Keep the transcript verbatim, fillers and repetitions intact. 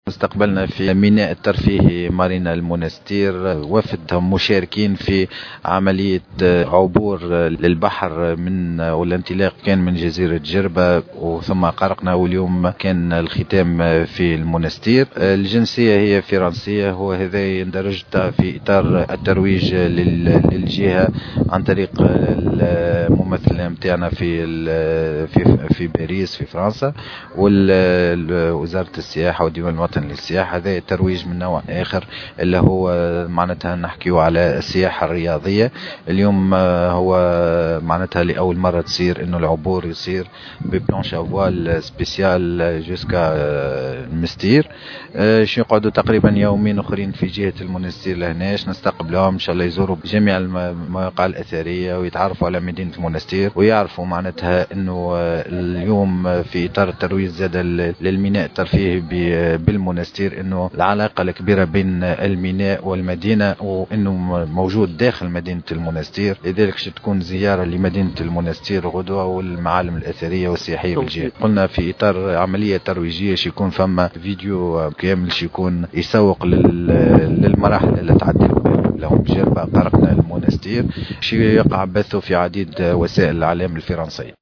استقبلنا في ميناء الترفيهي مارينا المونستير وفد مشاركين في عملية عبور للبحر من والانطلاق كان من جزيرة جربة وثم قرقنا، واليوم كان الختام في المونستير. الجنسية هي فرنسية، وهذا يندرج في إطار الترويج للجهة عن طريق الممثل متاعنا في في في باريس في فرنسا، ووزارة السياحة والديوان الوطني للسياحة. هذا ترويج من نوع آخر اللي هو معناتها نحكيو على السياحة الرياضية. اليوم هو معناتها لأول مرة تصير إنه العبور يصير ببلانش أفوال سبيسيال جوسكا المستير. شو يقعدوا تقريبا يومين أخرين في جهة المونستير لهناش، نستقبلهم إن شاء الله يزوروا جميع المواقع الأثرية ويتعرفوا على مدينة المونستير ويعرفوا معناتها إنه اليوم في إطار الترويج زاد للميناء الترفيهي بالمونستير إنه العلاقة الكبيرة بين الميناء والمدينة وإنه موجود داخل مدينة المونستير. لذلك تكون زيارة لمدينة المونستير غدوة والمعالم الأثرية والسياحية بالجهة. قلنا في إطار عملية ترويجية شيكون فما فيديو كامل شيكون يسوق للمراحل اللي تعدي لهم جربة قرقنا المونستير، شي يقع بثه في عديد وسائل الإعلام الفرنسية.